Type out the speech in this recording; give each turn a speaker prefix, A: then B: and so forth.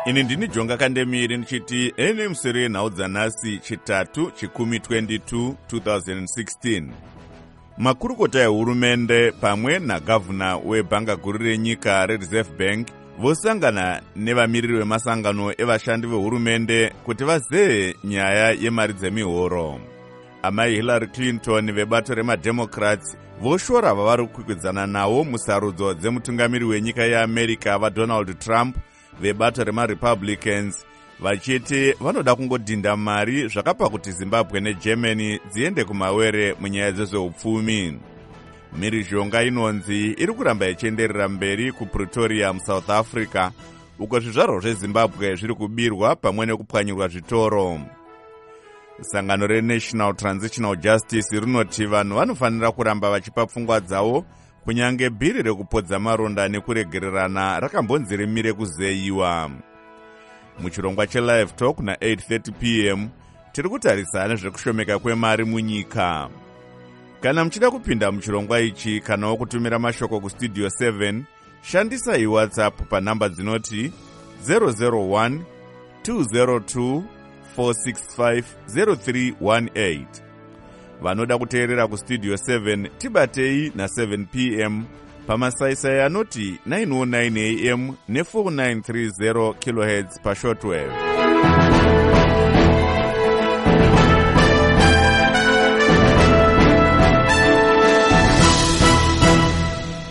A: Ini ndini Jonga Kandemiri ndichiti ene musere yenhau dzanhasi chitatu chikumi 22 2016. Makurukota ehurumende pamwe nagavhuna webhanga guru renyika reReserve Bank vosangana nevamiriri vemasangano evashandi vehurumende kuti vazehe nyaya yemari dzemihoro. Amai Hillary Clinton vebato remademocrats voshora vavari kukwikwidzana nawo musarudzo dzemutungamiri wenyika yeAmerica vaDonald Trump vebato remaRepublicans vachiti vanoda kungodhinda mari zvakapa kuti Zimbabwe neGermany dziende kumawere munyaya dzezveupfumi. Mhirizhonga inonzi iri kuramba ichienderera mberi kuPretoria muSouth Africa uko zvizvarwa zveZimbabwe zviri kubirwa pamwe nekupwanyirwa zvitoro. Sangano reNational Transitional Justice rinoti vanhu vanofanira kuramba vachipa pfungwa dzavo kunyange bhiri rekupodza maronda nekuregererana rakambonzi rimire kuzeyiwa. Muchirongwa cheLive Talk na8:30 p.m. tiri kutarisa nezvekushomeka kwemari munyika. Kana muchida kupinda muchirongwa ichi kanawo kutumira mashoko kustudio 7, shandisai WhatsApp panhamba dzinoti 001 202 465 0318. Vanoda kuteerera kustudio 7 tibatei na7 p.m. pamasaisai anoti 909 am ne4930 kHz pashortwave.